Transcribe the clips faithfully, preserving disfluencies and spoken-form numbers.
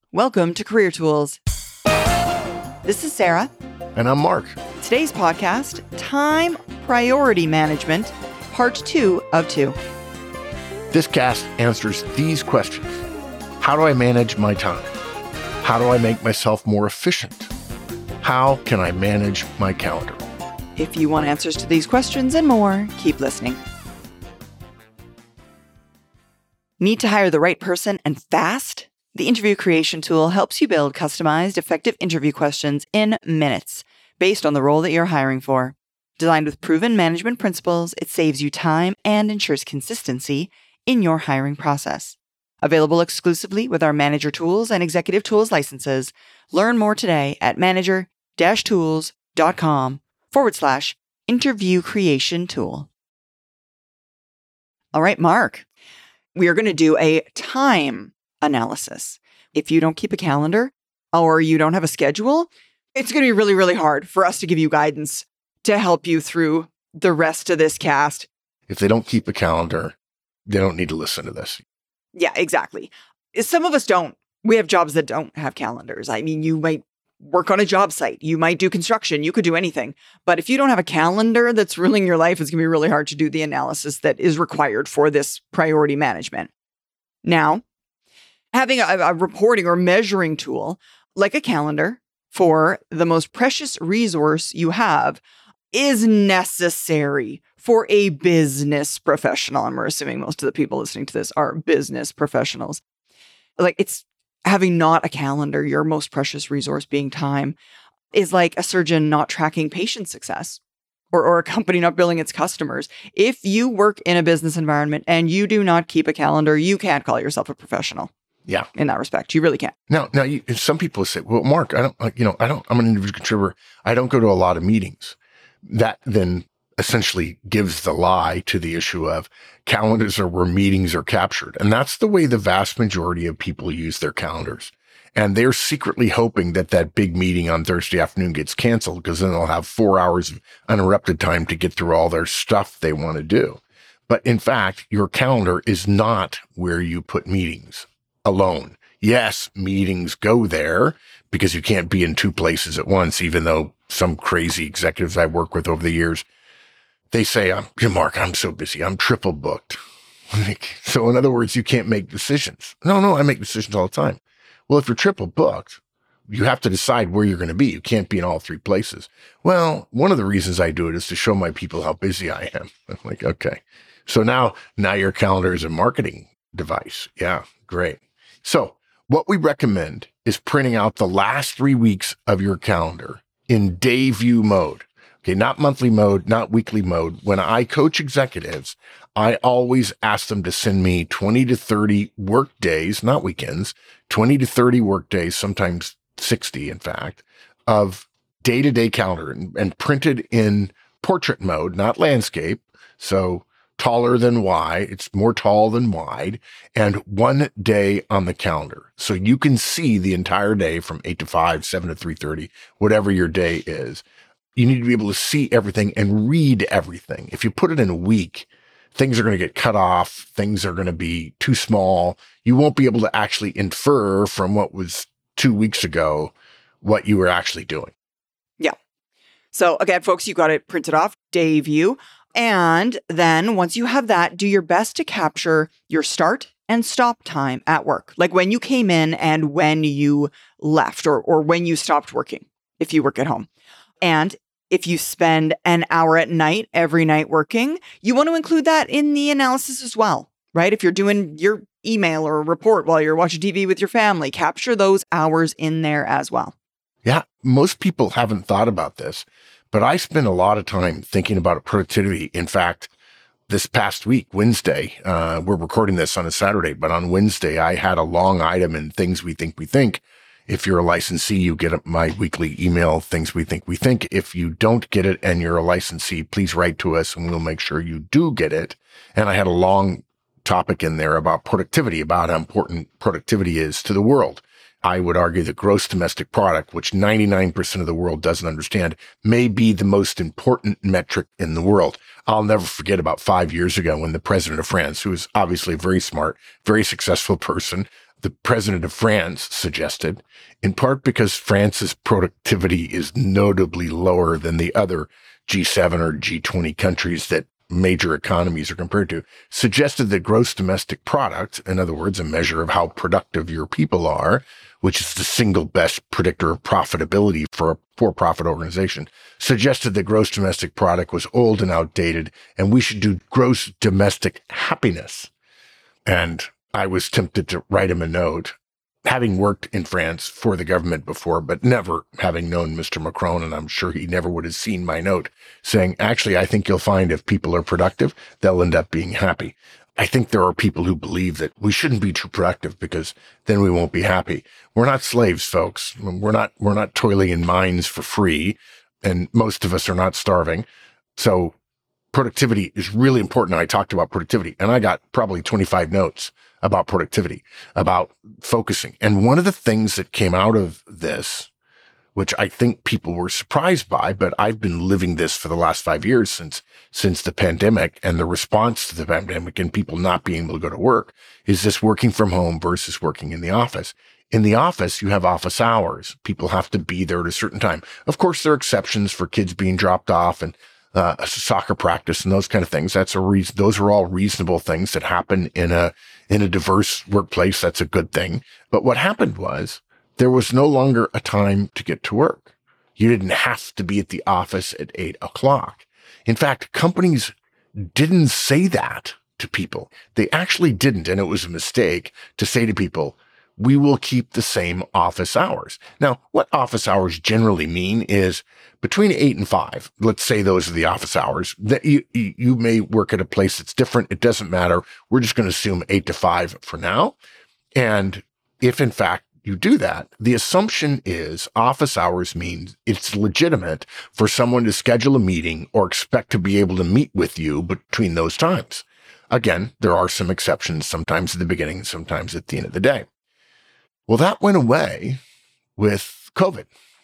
Welcome to Career Tools. This is Sarah. And I'm Mark. Today's podcast, Time Priority Management, Part two of two. This cast answers these questions. How do I manage my time? How do I make myself more efficient? How can I manage my calendar? If you want answers to these questions and more, keep listening. Need to hire the right person and fast? The interview creation tool helps you build customized, effective interview questions in minutes based on the role that you're hiring for. Designed with proven management principles, it saves you time and ensures consistency in your hiring process. Available exclusively with our Manager Tools and Executive Tools licenses. Learn more today at manager-tools.com forward slash interview creation tool. All right, Mark, we are going to do a time analysis. If you don't keep a calendar or you don't have a schedule, it's going to be really, really hard for us to give you guidance to help you through the rest of this cast. If they don't keep a calendar, they don't need to listen to this. Yeah, exactly. Some of us don't. We have jobs that don't have calendars. I mean, you might work on a job site. You might do construction. You could do anything. But if you don't have a calendar that's ruling your life, it's going to be really hard to do the analysis that is required for this priority management. Now, having a, a reporting or measuring tool like a calendar for the most precious resource you have is necessary for a business professional. And we're assuming most of the people listening to this are business professionals. Like, it's having not a calendar, your most precious resource being time, is like a surgeon not tracking patient success or, or a company not billing its customers. If you work in a business environment and you do not keep a calendar, you can't call yourself a professional. Yeah. In that respect, you really can't. Now, now, you, some people say, well, Mark, I don't, you know, I don't, I'm an individual contributor. I don't go to a lot of meetings. That then essentially gives the lie to the issue of calendars are where meetings are captured. And that's the way the vast majority of people use their calendars. And they're secretly hoping that that big meeting on Thursday afternoon gets canceled because then they'll have four hours of uninterrupted time to get through all their stuff they want to do. But in fact, your calendar is not where you put meetings alone. Yes, meetings go there because you can't be in two places at once, even though some crazy executives I work with over the years, they say, I'm, Mark, I'm so busy. I'm triple booked. So in other words, you can't make decisions. No, no, I make decisions all the time. Well, if you're triple booked, you have to decide where you're going to be. You can't be in all three places. Well, one of the reasons I do it is to show my people how busy I am. I'm like, okay. So now, now your calendar is a marketing device. Yeah, great. So what we recommend is printing out the last three weeks of your calendar in day view mode. Okay, not monthly mode, not weekly mode. When I coach executives, I always ask them to send me twenty to thirty work days, not weekends, twenty to thirty work days, sometimes sixty, in fact, of day-to-day calendar and, and printed in portrait mode, not landscape. So taller than wide, it's more tall than wide, and one day on the calendar. So you can see the entire day from eight to five, seven to three thirty, whatever your day is. You need to be able to see everything and read everything. If you put it in a week, things are going to get cut off. Things are going to be too small. You won't be able to actually infer from what was two weeks ago what you were actually doing. Yeah. So again, folks, you got it printed off, day view. And then once you have that, do your best to capture your start and stop time at work. Like when you came in and when you left, or, or when you stopped working, if you work at home. And if you spend an hour at night, every night working, you want to include that in the analysis as well, right? If you're doing your email or report while you're watching T V with your family, capture those hours in there as well. Yeah, most people haven't thought about this, but I spend a lot of time thinking about productivity. In fact, this past week, Wednesday, uh, we're recording this on a Saturday, but on Wednesday, I had a long item in Things We Think We Think. If you're a licensee, you get my weekly email, Things We Think We Think. If you don't get it and you're a licensee, please write to us and we'll make sure you do get it. And I had a long topic in there about productivity, about how important productivity is to the world. I would argue that gross domestic product, which ninety-nine percent of the world doesn't understand, may be the most important metric in the world. I'll never forget about five years ago when the president of France, who is obviously a very smart, very successful person, the president of France suggested, in part because France's productivity is notably lower than the other G seven or G twenty countries that major economies are compared to, suggested that gross domestic product, in other words, a measure of how productive your people are, which is the single best predictor of profitability for a for-profit organization, suggested that gross domestic product was old and outdated, and we should do gross domestic happiness. And I was tempted to write him a note, having worked in France for the government before, but never having known Mister Macron, and I'm sure he never would have seen my note, saying, actually, I think you'll find if people are productive, they'll end up being happy. I think there are people who believe that we shouldn't be too productive because then we won't be happy. We're not slaves, folks. We're not, we're not toiling in mines for free, and most of us are not starving. So productivity is really important. I talked about productivity, and I got probably twenty-five notes about productivity, about focusing. And one of the things that came out of this, which I think people were surprised by, but I've been living this for the last five years since, since the pandemic and the response to the pandemic and people not being able to go to work, is this working from home versus working in the office. In the office, you have office hours. People have to be there at a certain time. Of course, there are exceptions for kids being dropped off and uh, a soccer practice and those kind of things. That's a reason. Those are all reasonable things that happen in a, in a diverse workplace. That's a good thing. But what happened was there was no longer a time to get to work. You didn't have to be at the office at eight o'clock. In fact, companies didn't say that to people. They actually didn't. And it was a mistake to say to people, we will keep the same office hours. Now, what office hours generally mean is between eight and five. Let's say those are the office hours. That you, you may work at a place that's different. It doesn't matter. We're just going to assume eight to five for now. And if in fact you do that, the assumption is office hours means it's legitimate for someone to schedule a meeting or expect to be able to meet with you between those times. Again, there are some exceptions, sometimes at the beginning, sometimes at the end of the day. Well, that went away with COVID,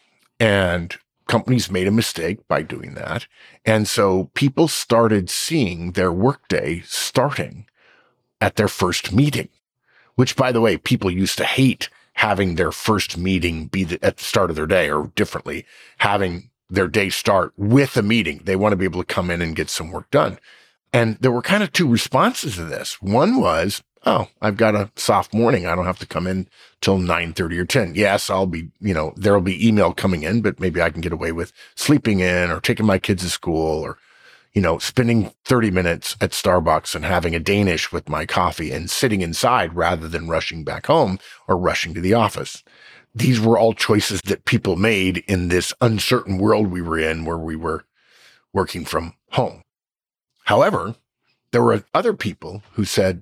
and companies made a mistake by doing that. And so people started seeing their workday starting at their first meeting, which, by the way, people used to hate having their first meeting be the, at the start of their day, or differently, having their day start with a meeting. They want to be able to come in and get some work done. And there were kind of two responses to this. One was, oh, I've got a soft morning. I don't have to come in till nine thirty or ten. Yes, I'll be, you know, there'll be email coming in, but maybe I can get away with sleeping in or taking my kids to school or, you know, spending thirty minutes at Starbucks and having a Danish with my coffee and sitting inside rather than rushing back home or rushing to the office. These were all choices that people made in this uncertain world we were in where we were working from home. However, there were other people who said,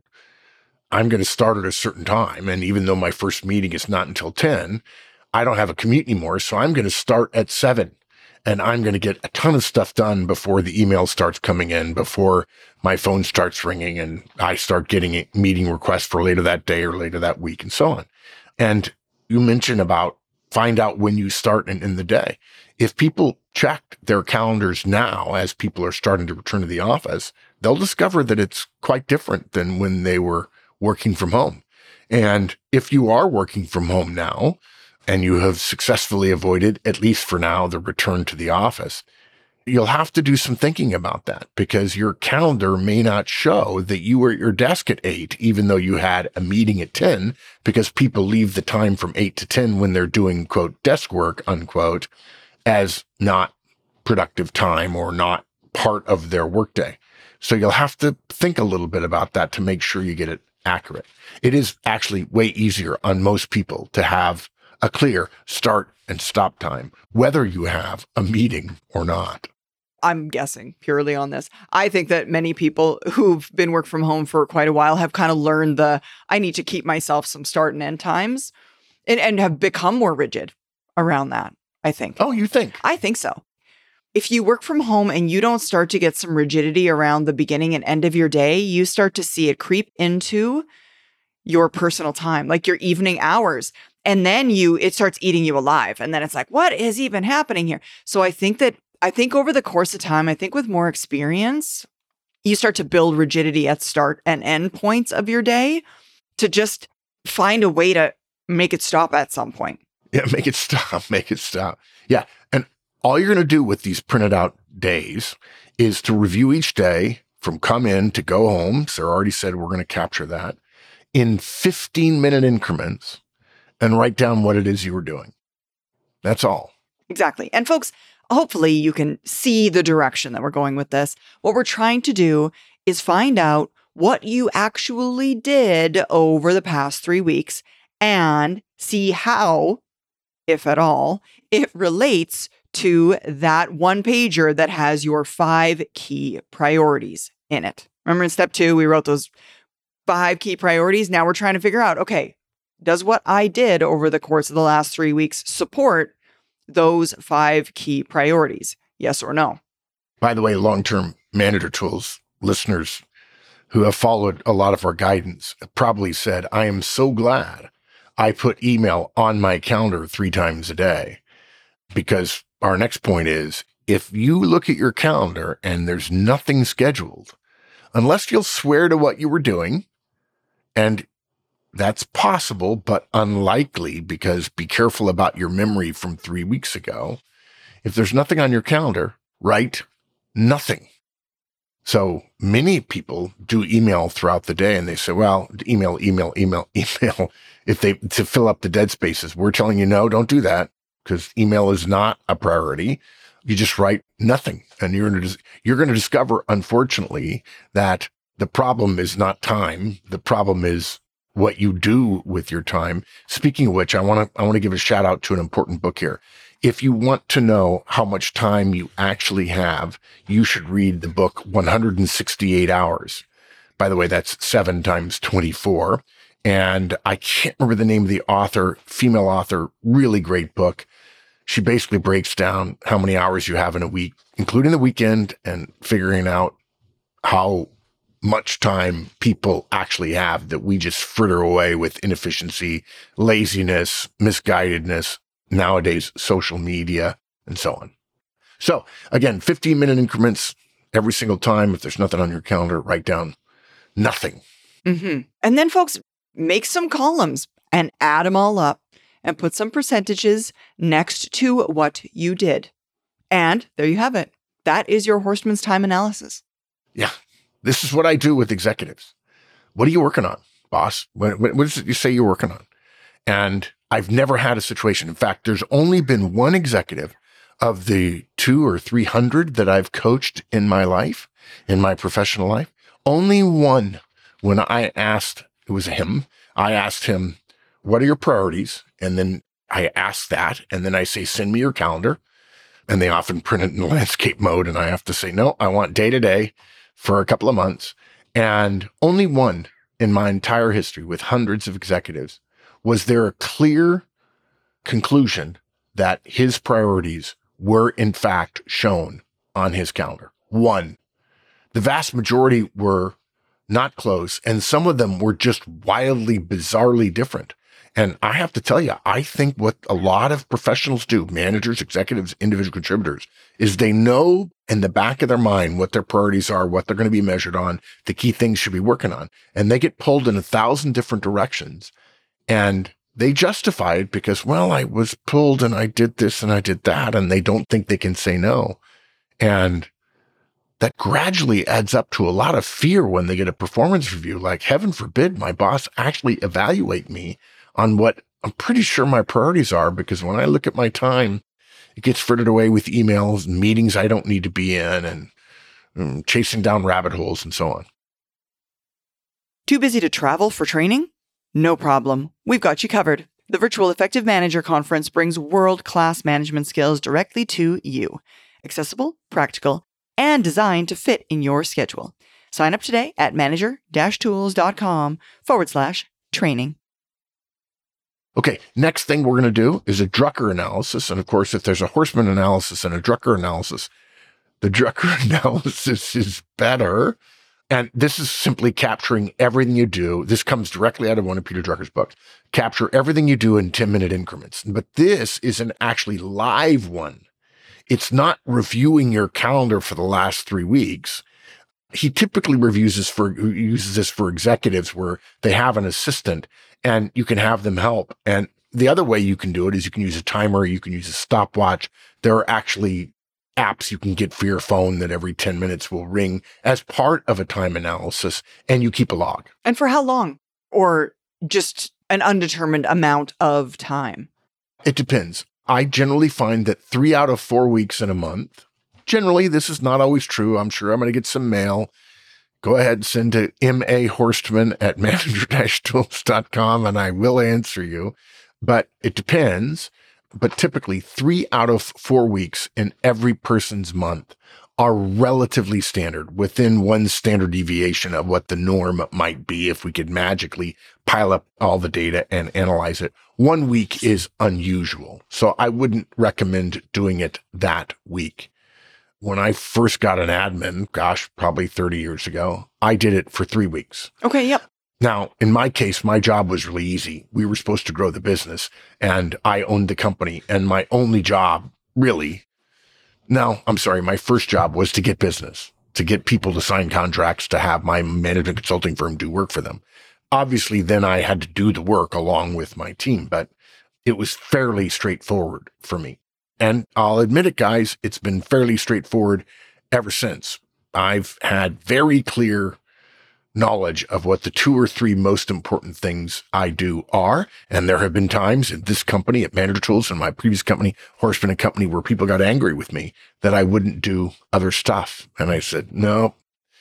I'm going to start at a certain time. And even though my first meeting is not until ten, I don't have a commute anymore. So I'm going to start at seven and I'm going to get a ton of stuff done before the email starts coming in, before my phone starts ringing and I start getting meeting requests for later that day or later that week and so on. And you mentioned about find out when you start in, in the day. If people check their calendars now, as people are starting to return to the office, they'll discover that it's quite different than when they were working from home. And if you are working from home now and you have successfully avoided, at least for now, the return to the office, you'll have to do some thinking about that because your calendar may not show that you were at your desk at eight, even though you had a meeting at ten, because people leave the time from eight to ten when they're doing, quote, desk work, unquote, as not productive time or not part of their workday. So you'll have to think a little bit about that to make sure you get it accurate. It is actually way easier on most people to have a clear start and stop time, whether you have a meeting or not. I'm guessing purely on this. I think that many people who've been work from home for quite a while have kind of learned the, I need to keep myself some start and end times and, and have become more rigid around that, I think. Oh, you think? I think so. If you work from home and you don't start to get some rigidity around the beginning and end of your day, you start to see it creep into your personal time, like your evening hours. And then you, it starts eating you alive. And then it's like, what is even happening here? So I think that, I think over the course of time, I think with more experience, you start to build rigidity at start and end points of your day to just find a way to make it stop at some point. Yeah, make it stop, make it stop. Yeah. And all you're going to do with these printed out days is to review each day from come in to go home. So I already said we're going to capture that in fifteen minute increments and write down what it is you were doing. That's all. Exactly. And folks, hopefully you can see the direction that we're going with this. What we're trying to do is find out what you actually did over the past three weeks and see how, if at all, it relates to that one pager that has your five key priorities in it. Remember in step two, we wrote those five key priorities. Now we're trying to figure out, okay, does what I did over the course of the last three weeks support those five key priorities? Yes or no? By the way, long-term manager tools listeners who have followed a lot of our guidance probably said, I am so glad I put email on my calendar three times a day, because our next point is, if you look at your calendar and there's nothing scheduled, unless you'll swear to what you were doing, and that's possible, but unlikely, because be careful about your memory from three weeks ago. If there's nothing on your calendar, write nothing. So many people do email throughout the day and they say, well, email, email, email, email, if they, to fill up the dead spaces. We're telling you, no, don't do that, because email is not a priority. You just write nothing. And you're going to, you're going to discover, unfortunately, that the problem is not time. The problem is what you do with your time. Speaking of which, I want to, I want to give a shout out to an important book here. If you want to know how much time you actually have, you should read the book one hundred sixty-eight hours. By the way, that's seven times twenty-four. And I can't remember the name of the author, female author, really great book. She basically breaks down how many hours you have in a week, including the weekend, and figuring out how much time people actually have that we just fritter away with inefficiency, laziness, misguidedness, nowadays social media, and so on. So again, fifteen minute increments every single time. If there's nothing on your calendar, write down nothing. Mm-hmm. And then folks, make some columns and add them all up and put some percentages next to what you did. And there you have it. That is your Horstman's time analysis. Yeah. This is what I do with executives. What are you working on, boss? What, what, what is it you say you're working on? And I've never had a situation. In fact, there's only been one executive of the two or three hundred that I've coached in my life, in my professional life. Only one, when I asked, it was him, I asked him, what are your priorities? And then I ask that, and then I say, send me your calendar. And they often print it in landscape mode. And I have to say, no, I want day to day for a couple of months. And only one in my entire history with hundreds of executives was there a clear conclusion that his priorities were in fact shown on his calendar. One. The vast majority were not close, and some of them were just wildly, bizarrely different. And I have to tell you, I think what a lot of professionals do, managers, executives, individual contributors, is they know in the back of their mind what their priorities are, what they're going to be measured on, the key things should be working on. And they get pulled in a thousand different directions, and they justify it because, well, I was pulled and I did this and I did that, and they don't think they can say no. And that gradually adds up to a lot of fear when they get a performance review. Like, heaven forbid my boss actually evaluate me on what I'm pretty sure my priorities are, because when I look at my time, it gets frittered away with emails and meetings I don't need to be in, and um, chasing down rabbit holes and so on. Too busy to travel for training? No problem. We've got you covered. The Virtual Effective Manager Conference brings world-class management skills directly to you. Accessible, practical, and designed to fit in your schedule. Sign up today at manager-tools.com forward slash training. Okay, next thing we're going to do is a Drucker analysis. And of course, if there's a Horstman analysis and a Drucker analysis, the Drucker analysis is better. And this is simply capturing everything you do. This comes directly out of one of Peter Drucker's books. Capture everything you do in ten minute increments. But this is an actually live one. It's not reviewing your calendar for the last three weeks. He typically reviews this for, uses this for executives where they have an assistant and you can have them help. And the other way you can do it is you can use a timer, you can use a stopwatch. There are actually apps you can get for your phone that every ten minutes will ring as part of a time analysis, and you keep a log. And for how long? Or just an undetermined amount of time? It depends. I generally find that three out of four weeks in a month, generally, this is not always true. I'm sure I'm going to get some mail. Go ahead and send to M A Horstman at manager dash tools dot com and I will answer you. But it depends. But typically three out of four weeks in every person's month are relatively standard, within one standard deviation of what the norm might be if we could magically pile up all the data and analyze it. One week is unusual. So I wouldn't recommend doing it that week. When I first got an admin, gosh, probably thirty years ago, I did it for three weeks. Okay, yep. Now, in my case, my job was really easy. We were supposed to grow the business and I owned the company, and my only job really, no, I'm sorry, my first job was to get business, to get people to sign contracts, to have my management consulting firm do work for them. Obviously, then I had to do the work along with my team, but it was fairly straightforward for me. And I'll admit it, guys, it's been fairly straightforward ever since. I've had very clear knowledge of what the two or three most important things I do are. And there have been times in this company at Manager Tools and my previous company, Horstman and Company, where people got angry with me that I wouldn't do other stuff. And I said, no,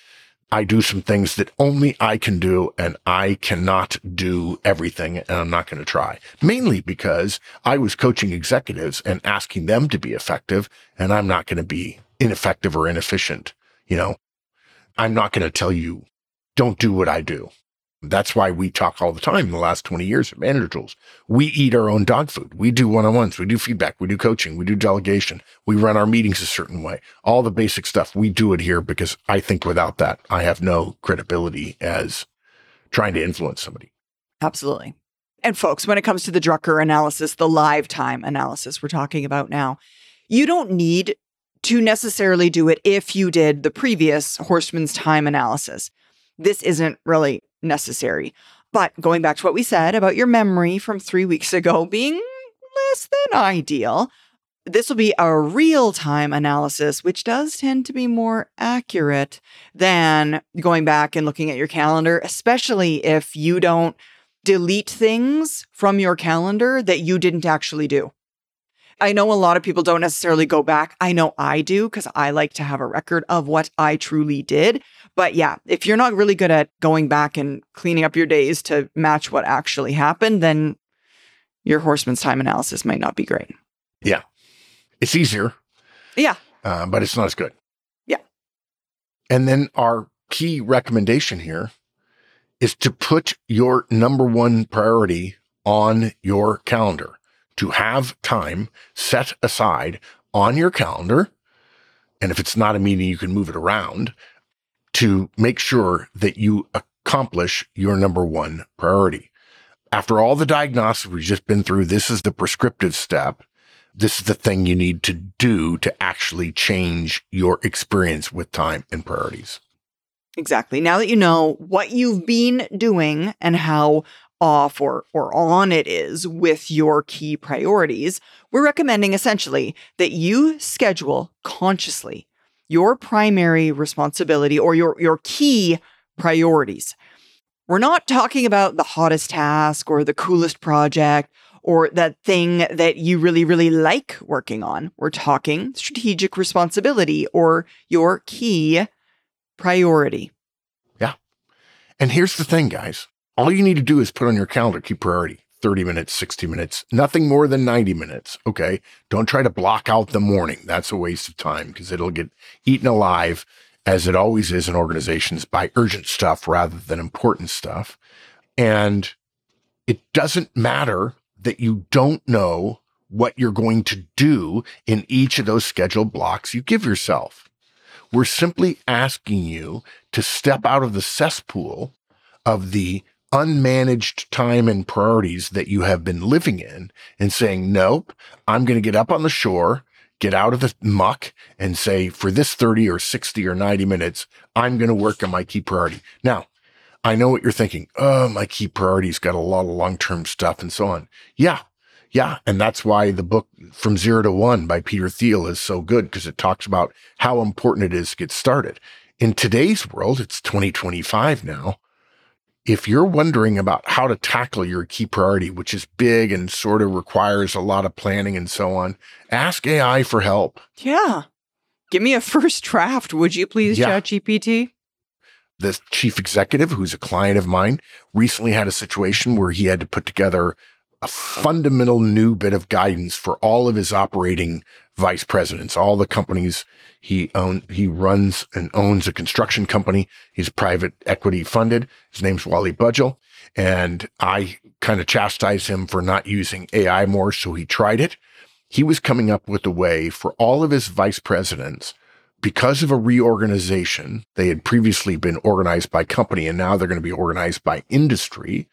I do some things that only I can do, and I cannot do everything, and I'm not going to try. Mainly because I was coaching executives and asking them to be effective, and I'm not going to be ineffective or inefficient. You know, I'm not going to tell you, don't do what I do. That's why we talk all the time in the last twenty years at Manager Tools. We eat our own dog food. We do one-on-ones. We do feedback. We do coaching. We do delegation. We run our meetings a certain way. All the basic stuff, we do it here because I think without that, I have no credibility as trying to influence somebody. Absolutely. And folks, when it comes to the Drucker analysis, the live time analysis we're talking about now, you don't need to necessarily do it if you did the previous Horstman's time analysis. This isn't really necessary. But going back to what we said about your memory from three weeks ago being less than ideal, this will be a real-time analysis, which does tend to be more accurate than going back and looking at your calendar, especially if you don't delete things from your calendar that you didn't actually do. I know a lot of people don't necessarily go back. I know I do because I like to have a record of what I truly did. But yeah, if you're not really good at going back and cleaning up your days to match what actually happened, then your Horstman's time analysis might not be great. Yeah. It's easier. Yeah. Uh, but it's not as good. Yeah. And then our key recommendation here is to put your number one priority on your calendar. To have time set aside on your calendar, and if it's not a meeting, you can move it around, to make sure that you accomplish your number one priority. After all the diagnostics we've just been through, this is the prescriptive step. This is the thing you need to do to actually change your experience with time and priorities. Exactly. Now that you know what you've been doing and how off or, or on it is with your key priorities, we're recommending essentially that you schedule consciously your primary responsibility or your, your key priorities. We're not talking about the hottest task or the coolest project or that thing that you really, really like working on. We're talking strategic responsibility or your key priority. Yeah. And here's the thing, guys. All you need to do is put on your calendar key priority, thirty minutes, sixty minutes, nothing more than ninety minutes. Okay. Don't try to block out the morning. That's a waste of time because it'll get eaten alive, as it always is in organizations, by urgent stuff rather than important stuff. And it doesn't matter that you don't know what you're going to do in each of those scheduled blocks you give yourself. We're simply asking you to step out of the cesspool of the unmanaged time and priorities that you have been living in and saying, nope, I'm going to get up on the shore, get out of the muck and say, for this thirty or sixty or ninety minutes, I'm going to work on my key priority. Now, I know what you're thinking. Oh, my key priority's got a lot of long-term stuff and so on. Yeah. Yeah. And that's why the book From Zero to One by Peter Thiel is so good, because it talks about how important it is to get started. In today's world, it's twenty twenty-five now. If you're wondering about how to tackle your key priority, which is big and sort of requires a lot of planning and so on, ask A I for help. Yeah. Give me a first draft, would you please, Yeah. ChatGPT? The chief executive, who's a client of mine, recently had a situation where he had to put together a fundamental new bit of guidance for all of his operating vice presidents, all the companies he own. He runs and owns a construction company. He's private equity funded. His name's Wally Budgell. And I kind of chastised him for not using A I more, so he tried it. He was coming up with a way for all of his vice presidents, because of a reorganization. They had previously been organized by company, and now they're going to be organized by industry.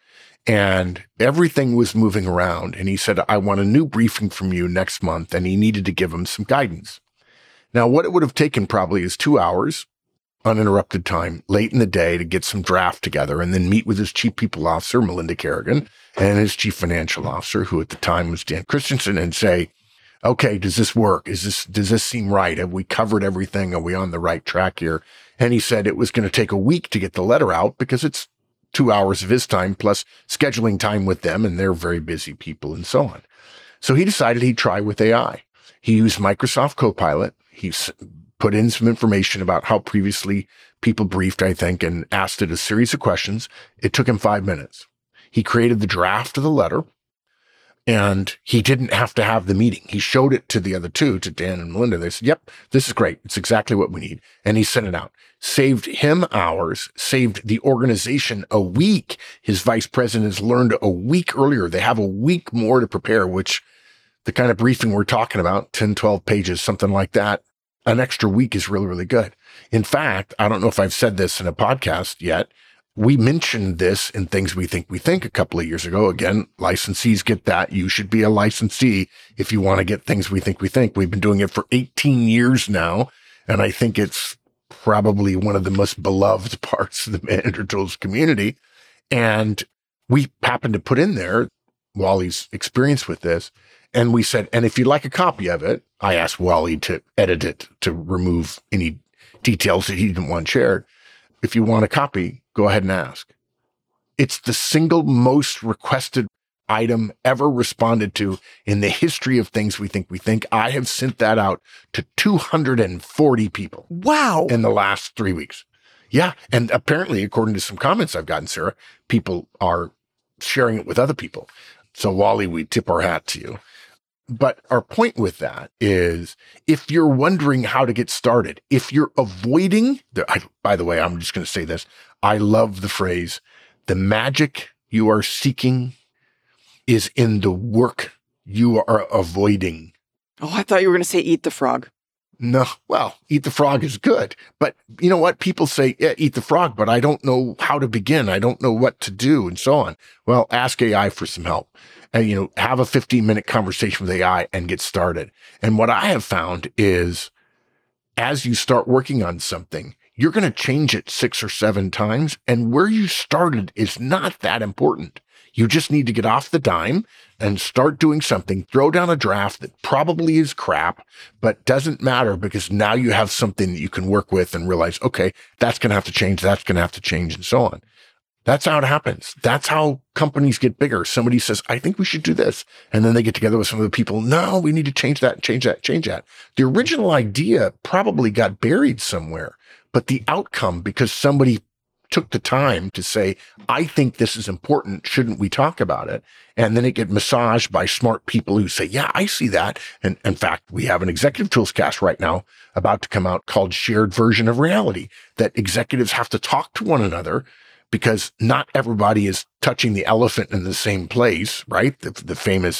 And everything was moving around. And he said, I want a new briefing from you next month. And he needed to give him some guidance. Now, what it would have taken probably is two hours, uninterrupted time, late in the day, to get some draft together and then meet with his chief people officer, Melinda Kerrigan, and his chief financial officer, who at the time was Dan Christensen, and say, okay, does this work? Is this, does this seem right? Have we covered everything? Are we on the right track here? And he said it was going to take a week to get the letter out, because it's two hours of his time plus scheduling time with them, and they're very busy people and so on. So he decided he'd try with A I. He used Microsoft Copilot. He put in some information about how previously people briefed, I think, and asked it a series of questions. It took him five minutes. He created the draft of the letter, and he didn't have to have the meeting. He showed it to the other two, to Dan and Melinda. They said, yep, this is great. It's exactly what we need. And he sent it out. Saved him hours, saved the organization a week. His vice presidents learned a week earlier. They have a week more to prepare, which the kind of briefing we're talking about, ten, twelve pages, something like that, an extra week is really, really good. In fact, I don't know if I've said this in a podcast yet. We mentioned this in Things We Think We Think a couple of years ago. Again, licensees get that. You should be a licensee if you want to get Things We Think We Think. We've been doing it for eighteen years now, and I think it's probably one of the most beloved parts of the Manager Tools community. And we happened to put in there Wally's experience with this. And we said, and if you'd like a copy of it, I asked Wally to edit it to remove any details that he didn't want shared. If you want a copy, go ahead and ask. It's the single most requested item ever responded to in the history of Things We Think We Think. I have sent that out to two hundred forty people. Wow. In the last three weeks. Yeah. And apparently, according to some comments I've gotten, Sarah, people are sharing it with other people. So Wally, we tip our hat to you. But our point with that is, if you're wondering how to get started, if you're avoiding, the, I, by the way, I'm just going to say this. I love the phrase, the magic you are seeking is in the work you are avoiding. Oh, I thought you were going to say eat the frog. No, well, eat the frog is good. But you know what? People say, yeah, eat the frog, but I don't know how to begin. I don't know what to do and so on. Well, ask A I for some help. And, you know, have a fifteen minute conversation with A I and get started. And what I have found is, as you start working on something, you're going to change it six or seven times. And where you started is not that important. You just need to get off the dime and start doing something, throw down a draft that probably is crap, but doesn't matter, because now you have something that you can work with and realize, okay, that's going to have to change. That's going to have to change, and so on. That's how it happens. That's how companies get bigger. Somebody says, I think we should do this. And then they get together with some of the people. No, we need to change that, change that, change that. The original idea probably got buried somewhere, but the outcome, because somebody took the time to say, I think this is important. Shouldn't we talk about it? And then it get massaged by smart people who say, yeah, I see that. And in fact, we have an Executive Tools cast right now about to come out called Shared Version of Reality, that executives have to talk to one another, because not everybody is touching the elephant in the same place, right? The, the famous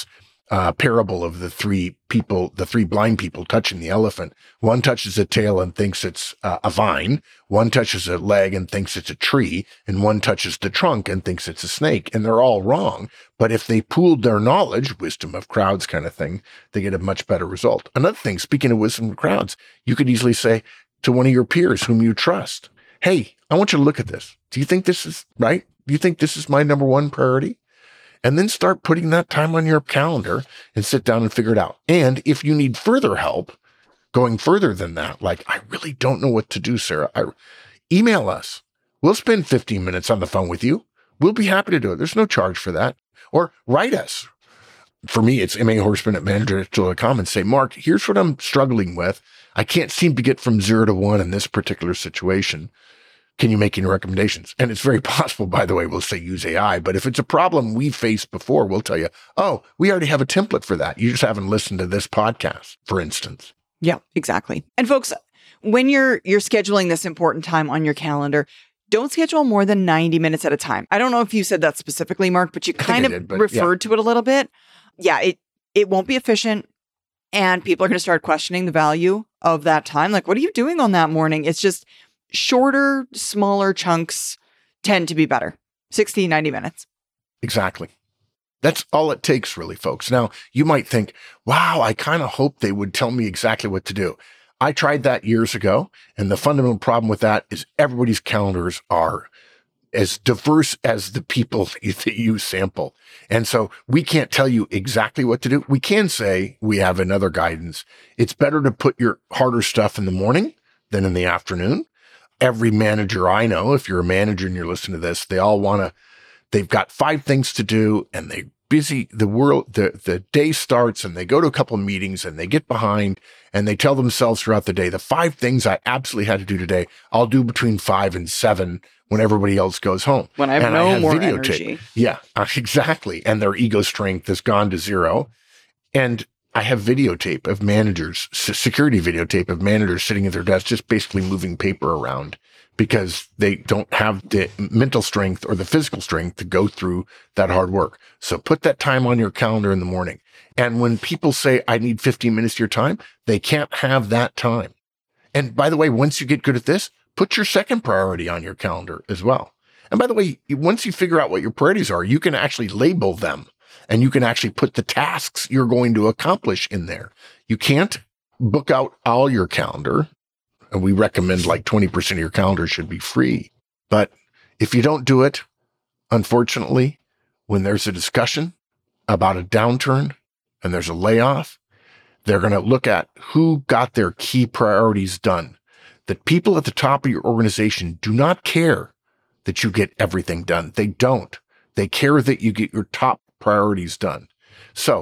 uh, parable of the three people, the three blind people touching the elephant. One touches a tail and thinks it's uh, a vine. One touches a leg and thinks it's a tree. And one touches the trunk and thinks it's a snake. And they're all wrong. But if they pooled their knowledge, wisdom of crowds kind of thing, they get a much better result. Another thing, speaking of wisdom of crowds, you could easily say to one of your peers whom you trust, hey, I want you to look at this. Do you think this is right? Do you think this is my number one priority? And then start putting that time on your calendar and sit down and figure it out. And if you need further help, going further than that, like, I really don't know what to do, Sarah, I, email us. We'll spend fifteen minutes on the phone with you. We'll be happy to do it. There's no charge for that. Or write us. For me, it's M A Horseman at manager dot com and say, Mark, here's what I'm struggling with. I can't seem to get from zero to one in this particular situation. Can you make any recommendations? And it's very possible, by the way, we'll say use A I, but if it's a problem we've faced before, we'll tell you, oh, we already have a template for that. You just haven't listened to this podcast, for instance. Yeah, exactly. And folks, when you're you're scheduling this important time on your calendar, don't schedule more than ninety minutes at a time. I don't know if you said that specifically, Mark, but you kind of did, but referred yeah. to it a little bit. Yeah, it it won't be efficient. And people are going to start questioning the value of that time. Like, what are you doing on that morning? It's just shorter, smaller chunks tend to be better. sixty, ninety minutes. Exactly. That's all it takes, really, folks. Now, you might think, wow, I kind of hope they would tell me exactly what to do. I tried that years ago, and the fundamental problem with that is everybody's calendars are as diverse as the people that you sample. And so we can't tell you exactly what to do. We can say we have another guidance. It's better to put your harder stuff in the morning than in the afternoon. Every manager I know, if you're a manager and you're listening to this, they all want to, they've got five things to do and they busy, the world, the, the day starts and they go to a couple of meetings and they get behind and they tell themselves throughout the day, the five things I absolutely had to do today, I'll do between five and seven when everybody else goes home. When I have and no I have more videotape. energy. Yeah, exactly. And their ego strength has gone to zero. And I have videotape of managers, security videotape of managers sitting at their desk, just basically moving paper around because they don't have the mental strength or the physical strength to go through that hard work. So put that time on your calendar in the morning. And when people say, I need fifteen minutes of your time, they can't have that time. And by the way, once you get good at this, put your second priority on your calendar as well. And by the way, once you figure out what your priorities are, you can actually label them. And you can actually put the tasks you're going to accomplish in there. You can't book out all your calendar. And we recommend like twenty percent of your calendar should be free. But if you don't do it, unfortunately, when there's a discussion about a downturn and there's a layoff, they're going to look at who got their key priorities done. The people at the top of your organization do not care that you get everything done. They don't. They care that you get your top priorities done. So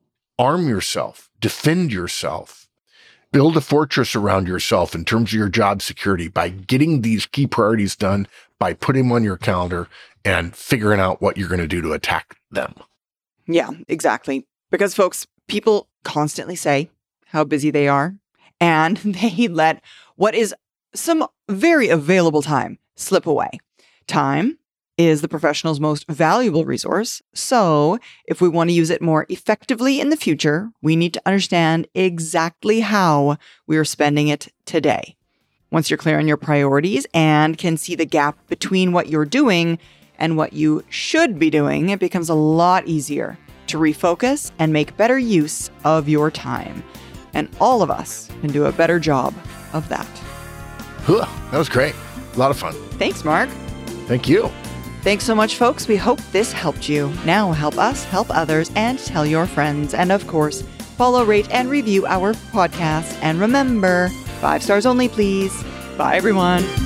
arm yourself, defend yourself, build a fortress around yourself in terms of your job security by getting these key priorities done, by putting them on your calendar and figuring out what you're going to do to attack them. Yeah, exactly. Because folks, people constantly say how busy they are and they let what is some very available time slip away. Time is the professional's most valuable resource. So if we want to use it more effectively in the future, we need to understand exactly how we are spending it today. Once you're clear on your priorities and can see the gap between what you're doing and what you should be doing, it becomes a lot easier to refocus and make better use of your time. And all of us can do a better job of that. Huh, that was great. A lot of fun. Thanks, Mark. Thank you. Thanks so much, folks. We hope this helped you. Now help us help others and tell your friends. And of course, follow, rate, and review our podcast. And remember, five stars only, please. Bye, everyone.